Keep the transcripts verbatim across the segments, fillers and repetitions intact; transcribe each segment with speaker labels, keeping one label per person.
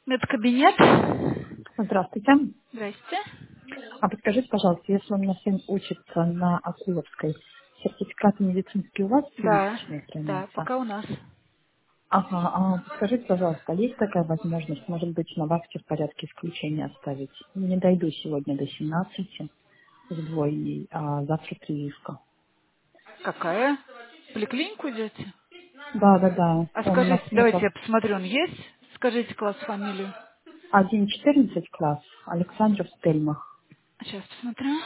Speaker 1: Медкабинет.
Speaker 2: Здравствуйте.
Speaker 1: Здрасте.
Speaker 2: А подскажите, пожалуйста, если у меня сын учится на Акуловской, сертификаты медицинские у вас все
Speaker 1: Да,
Speaker 2: месячные
Speaker 1: да,
Speaker 2: хранятся?
Speaker 1: пока у нас.
Speaker 2: Ага, а подскажите, пожалуйста, есть такая возможность, может быть, на вахте в порядке исключения оставить? Не дойду сегодня до семнадцати с двойней, а завтра прививка.
Speaker 1: Какая? В поликлинику идете?
Speaker 2: Да, да, да.
Speaker 1: А
Speaker 2: Он у нас
Speaker 1: скажите, давайте
Speaker 2: метод
Speaker 1: я посмотрю, он есть? Скажите класс, фамилию.
Speaker 2: один четырнадцать класс, Александров Стельмах.
Speaker 1: Сейчас посмотрю.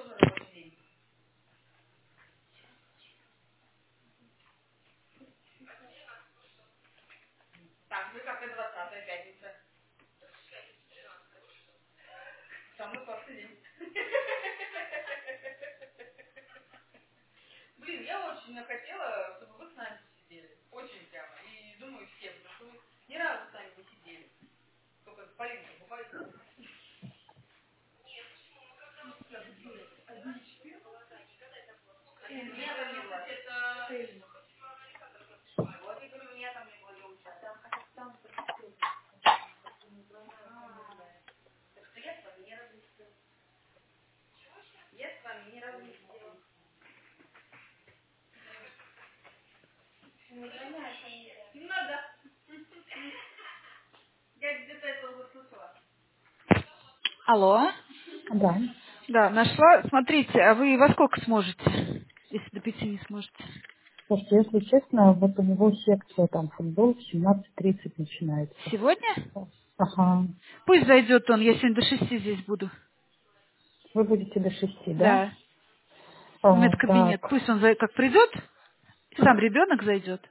Speaker 1: Алло.
Speaker 2: Да.
Speaker 1: Да, нашла. Смотрите, а вы во сколько сможете? Если до пяти не сможете.
Speaker 2: Слушайте, если честно, вот у него секция там футбол в семнадцать тридцать начинается.
Speaker 1: Сегодня?
Speaker 2: Ага.
Speaker 1: Пусть зайдет он, я сегодня до шести здесь буду.
Speaker 2: Вы будете до шести, да?
Speaker 1: Да. В
Speaker 2: А,
Speaker 1: медкабинет.
Speaker 2: так.
Speaker 1: Пусть он зай- как придет, сам ребенок зайдет.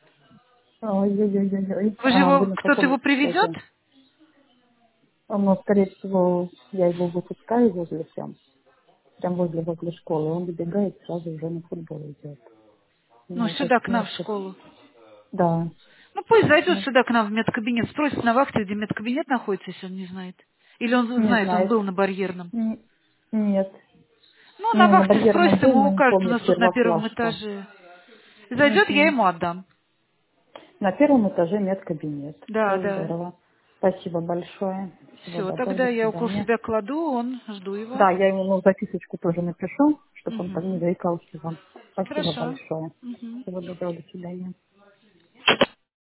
Speaker 2: Ой-ой-ой-ой.
Speaker 1: Вы же
Speaker 2: А вы
Speaker 1: его,
Speaker 2: на
Speaker 1: кто-то
Speaker 2: каком
Speaker 1: его приведет?
Speaker 2: этаже? А, ну, скорее всего, я его выпускаю возле прям, прям возле, возле школы. Он добегает, сразу уже на футбол идет.
Speaker 1: Ну,
Speaker 2: Ну,
Speaker 1: сюда, к нам
Speaker 2: уточню,
Speaker 1: в
Speaker 2: что...
Speaker 1: школу.
Speaker 2: Да.
Speaker 1: Ну, пусть зайдет
Speaker 2: Ну,
Speaker 1: сюда к нам в медкабинет, спросит на вахте, где медкабинет находится, если он не знает. Или он
Speaker 2: не
Speaker 1: знает, он
Speaker 2: знает.
Speaker 1: был на барьерном.
Speaker 2: Н- Нет.
Speaker 1: Ну, на
Speaker 2: Не, на
Speaker 1: вахте
Speaker 2: барьерном
Speaker 1: спросит,
Speaker 2: был,
Speaker 1: ему
Speaker 2: но не
Speaker 1: укажет, у
Speaker 2: помню
Speaker 1: нас тут на первом
Speaker 2: первоклашку.
Speaker 1: этаже. Зайдет, я
Speaker 2: Угу.
Speaker 1: ему отдам.
Speaker 2: На первом этаже медкабинет.
Speaker 1: Да,
Speaker 2: Все
Speaker 1: да.
Speaker 2: здорово. Спасибо большое. Всего
Speaker 1: Все,
Speaker 2: доброго.
Speaker 1: тогда
Speaker 2: До
Speaker 1: я около
Speaker 2: свидания.
Speaker 1: себя кладу, он, жду его.
Speaker 2: Да, я ему ну, записочку тоже напишу, чтобы он там не
Speaker 1: Угу.
Speaker 2: заикался вам. Спасибо
Speaker 1: Хорошо.
Speaker 2: большое.
Speaker 1: Угу.
Speaker 2: Всего доброго, до свидания.